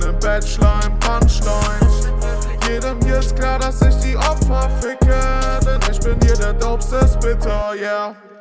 im Bachelor im Punchline. Jedem hier ist klar, dass ich die Opfer ficke, denn ich bin hier der dopeste Spitter, yeah.